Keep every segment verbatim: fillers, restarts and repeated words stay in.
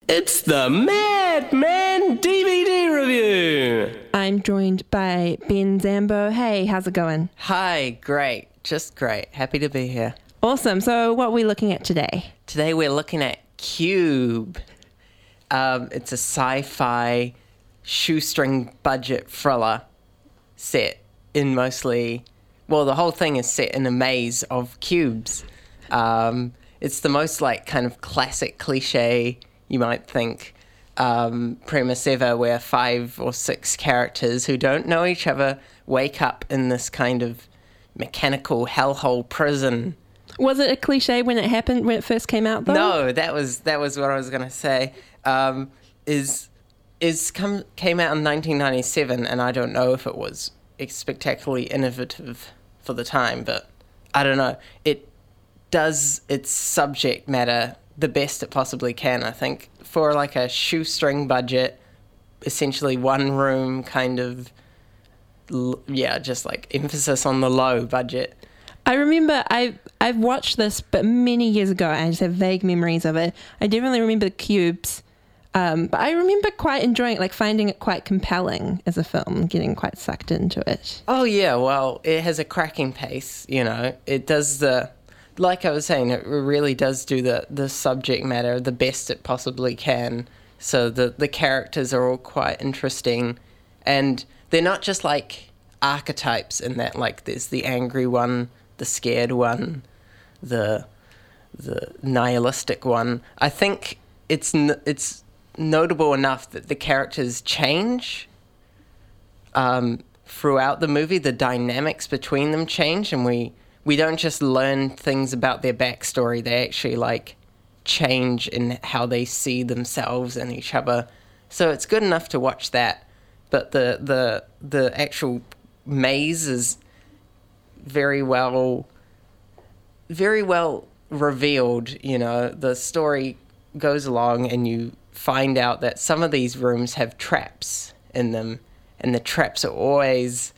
It's the Madman D V D review. I'm joined by Ben Zambo. Hey, how's it going? Hi, great. Just great. Happy to be here. Awesome. So what are we looking at today? Today we're looking at Cube. Um, it's a sci-fi shoestring budget thriller set in mostly... Well, the whole thing is set in a maze of cubes. Um, it's the most, like, kind of classic cliche... you might think, um, premise ever, where five or six characters who don't know each other wake up in this kind of mechanical hellhole prison. Was it a cliche when it happened, when it first came out, though? No, that was that was what I was going to say. Um, is is come came out in nineteen ninety-seven, and I don't know if it was spectacularly innovative for the time, but I don't know. It does its subject matter the best it possibly can, I think, for like a shoestring budget, essentially one room kind of, yeah, just like emphasis on the low budget. I remember I I've watched this, but many years ago. I just have vague memories of it. I definitely remember the cubes, um, but I remember quite enjoying it, like finding it quite compelling as a film, getting quite sucked into it. Oh yeah, well, it has a cracking pace. You know, it does the. Like I was saying, it really does do the, the subject matter the best it possibly can. So the, the characters are all quite interesting. And they're not just like archetypes in that, like there's the angry one, the scared one, the the nihilistic one. I think it's it's notable enough that the characters change um, throughout the movie. The dynamics between them change, and we... we don't just learn things about their backstory. They actually, like, change in how they see themselves and each other. So it's good enough to watch that. But the the the actual maze is very well, very well revealed, you know. The story goes along and you find out that some of these rooms have traps in them. And the traps are always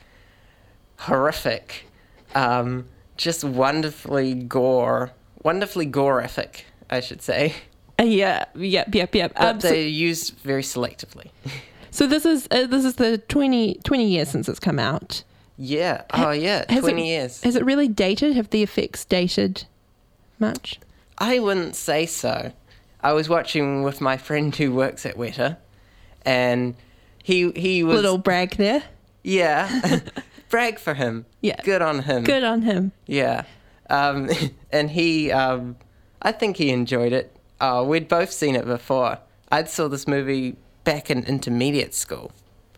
horrific. Um... Just wonderfully gore, wonderfully gore-ific, I should say. Uh, yeah, yep, yep, yep. But Um, so, they're used very selectively. so this is uh, this is the twenty, twenty years since it's come out. Yeah. Oh, yeah. Has twenty it, years. Has it really dated? Have the effects dated much? I wouldn't say so. I was watching with my friend who works at Weta, and he he was... Little brag there. Yeah. Brag for him. Yeah. Good on him. Good on him. Yeah. Um, and he, um, I think he enjoyed it. Oh, we'd both seen it before. I'd saw this movie back in intermediate school,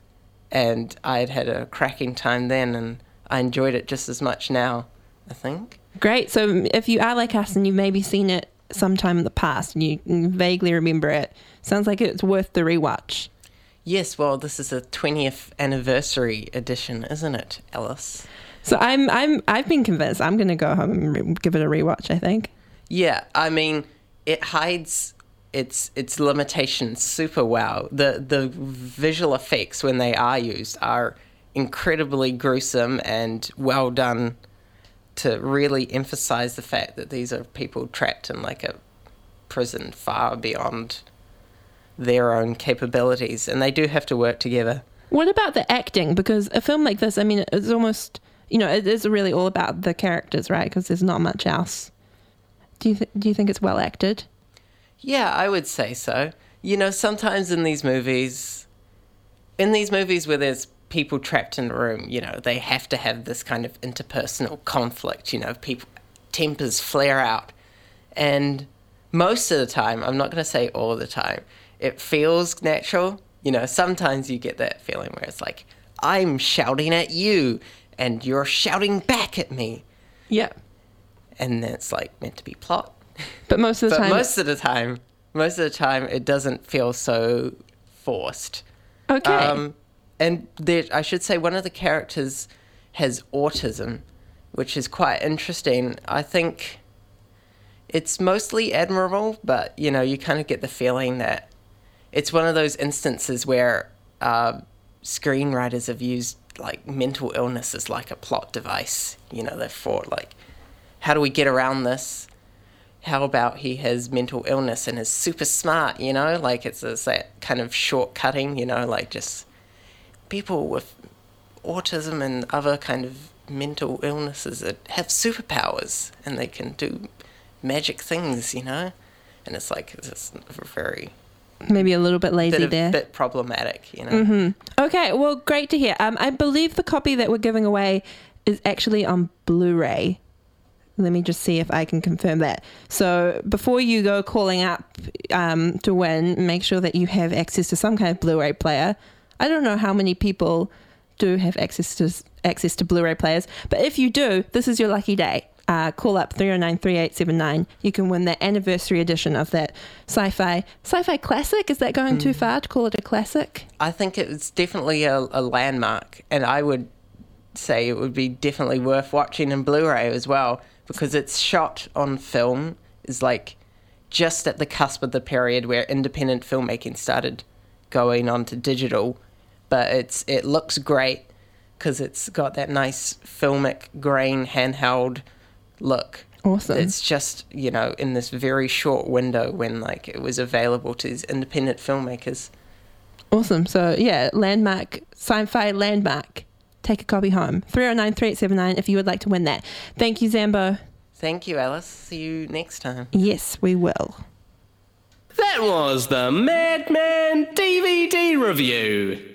and I'd had a cracking time then, and I enjoyed it just as much now, I think. Great. So if you are like us and you've maybe seen it sometime in the past and you vaguely remember it, sounds like it's worth the rewatch. Yes, well, this is a twentieth anniversary edition, isn't it, Alice? So I'm I'm I've been convinced. I'm going to go home and re- give it a rewatch, I think. Yeah, I mean, it hides its its limitations super well. The the visual effects when they are used are incredibly gruesome and well done to really emphasize the fact that these are people trapped in like a prison far beyond their own capabilities, and they do have to work together. What about the acting? Because a film like this, I mean, it's almost, you know, it is really all about the characters, right? Because there's not much else. Do you th- do you think it's well acted? Yeah, I would say so. You know, sometimes in these movies, in these movies where there's people trapped in a room, you know, they have to have this kind of interpersonal conflict, you know, people, tempers flare out. And most of the time, I'm not going to say all the time, it feels natural. You know, sometimes you get that feeling where it's like, I'm shouting at you and you're shouting back at me. Yeah. And then it's like meant to be plot. But most of the but time... most of the time, most of the time it doesn't feel so forced. Okay. Um, and there, I should say one of the characters has autism, which is quite interesting. I think it's mostly admirable, but, you know, you kind of get the feeling that it's one of those instances where uh, screenwriters have used, like, mental illness as, like, a plot device. You know, they've thought, like, how do we get around this? how about he has mental illness and is super smart, you know? Like, it's, it's that kind of shortcutting, you know, like just people with autism and other kind of mental illnesses that have superpowers and they can do magic things, you know? And it's like, it's just very... Maybe a little bit lazy bit of, there. bit problematic, you know? Mm-hmm. Okay, well, great to hear. Um, I believe the copy that we're giving away is actually on Blu-ray. Let me just see if I can confirm that. So before you go calling up um, to win, make sure that you have access to some kind of Blu-ray player. I don't know how many people do have access to access to Blu-ray players, but if you do, this is your lucky day. Uh, call up three oh nine, three eight seven nine. You can win the anniversary edition of that sci-fi sci-fi classic. Is that going mm. too far to call it a classic? I think it's definitely a, a landmark, and I would say it would be definitely worth watching in Blu-ray as well, because it's shot on film, is like just at the cusp of the period where independent filmmaking started going on to digital, but it's it looks great because it's got that nice filmic grain handheld look. Awesome. It's just, you know, in this very short window when like it was available to these independent filmmakers. Awesome. So yeah, landmark, sci-fi landmark. Take a copy home. three oh nine, three eight seven nine if you would like to win that. Thank you, Zambo. Thank you, Alice. See you next time. Yes, we will. That was the Madman D V D review.